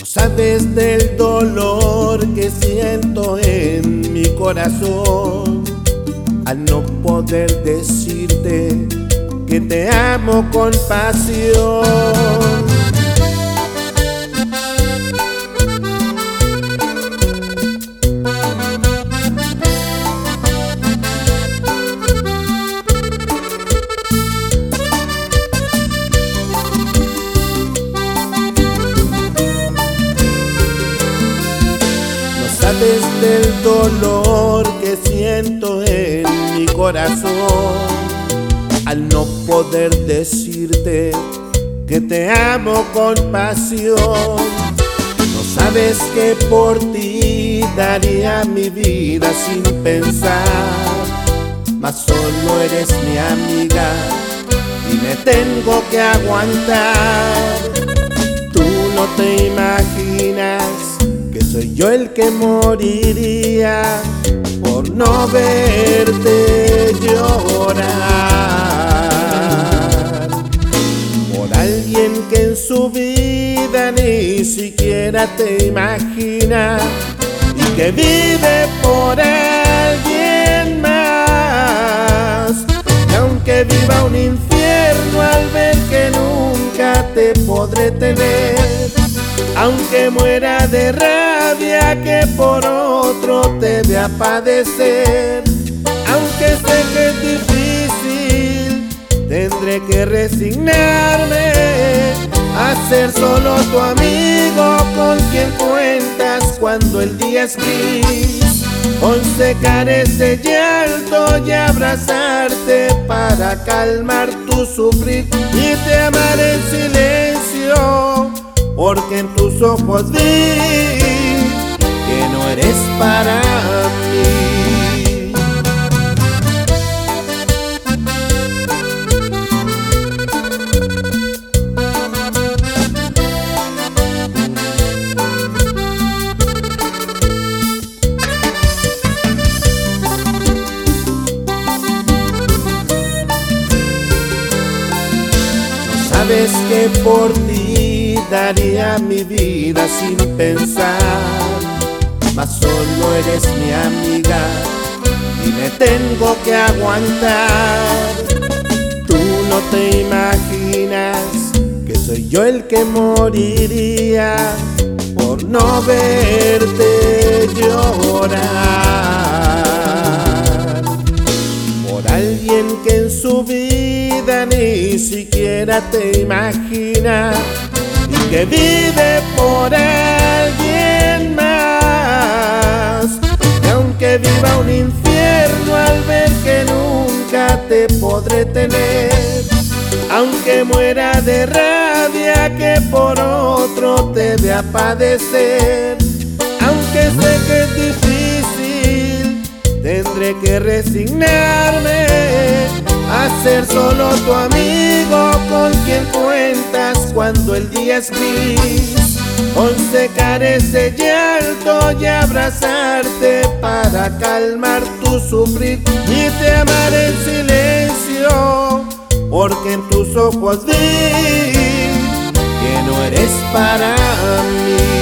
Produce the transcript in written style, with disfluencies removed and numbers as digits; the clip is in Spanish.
Sabes del dolor que siento en mi corazón al no poder decirte que te amo con pasión. Sabes del dolor que siento en mi corazón al no poder decirte que te amo con pasión. No sabes que por ti daría mi vida sin pensar, mas solo eres mi amiga y me tengo que aguantar. Tú no te imaginas que soy yo el que moriría por no verte llorar, por alguien que en su vida ni siquiera te imagina y que vive por alguien más. Y aunque viva un infierno al ver que nunca te podré tener, aunque muera de rabia que por otro te vea padecer, aunque sé que es difícil, tendré que resignarme a ser solo tu amigo con quien cuentas cuando el día es gris, con secar ese llanto y abrazarte para calmar tu sufrir, y te amaré en silencio, porque en tus ojos vi que no eres para mí. Sabes que por ti daría mi vida sin pensar, mas solo eres mi amiga y me tengo que aguantar. Tú no te imaginas que soy yo el que moriría por no verte llorar, por alguien que en su vida ni siquiera te imagina y que vive por alguien más. Y aunque viva un infierno al ver que nunca te podré tener, aunque muera de rabia que por otro te vea padecer, aunque sé que es difícil, tendré que resignarme a ser solo tu amigo con quien cuentas cuando el día es gris, con secar ese llanto y abrazarte para calmar tu sufrir, y te amaré en silencio, porque en tus ojos vi que no eres para mí.